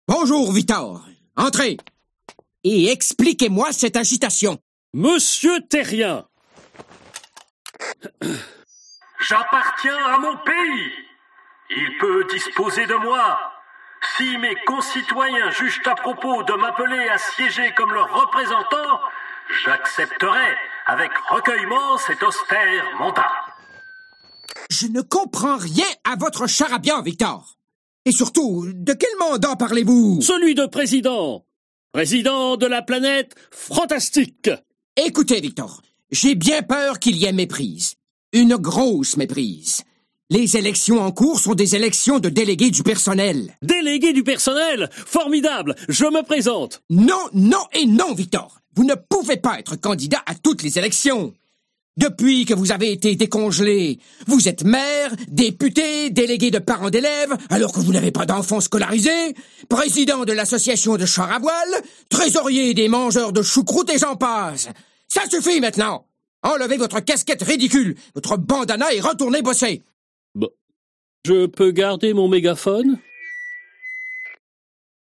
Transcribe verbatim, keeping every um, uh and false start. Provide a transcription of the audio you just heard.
Bonjour, Victor. Entrez. Et expliquez-moi cette agitation. Monsieur Terrien. J'appartiens à mon pays. Il peut disposer de moi. Si mes concitoyens jugent à propos de m'appeler à siéger comme leur représentant, j'accepterai avec recueillement cet austère mandat. Je ne comprends rien à votre charabia, Victor. Et surtout, de quel mandat parlez-vous? Celui de président. Président de la planète fantastique. Écoutez, Victor, j'ai bien peur qu'il y ait méprise. Une grosse méprise. Les élections en cours sont des élections de délégués du personnel. Délégué du personnel? Formidable. Je me présente. Non, non et non, Victor. Vous ne pouvez pas être candidat à toutes les élections. Depuis que vous avez été décongelé, vous êtes maire, député, délégué de parents d'élèves, alors que vous n'avez pas d'enfants scolarisés, président de l'association de chars à voile, trésorier des mangeurs de choucroute et j'en passe. Ça suffit maintenant. Enlevez votre casquette ridicule, votre bandana et retournez bosser. Bon. Je peux garder mon mégaphone?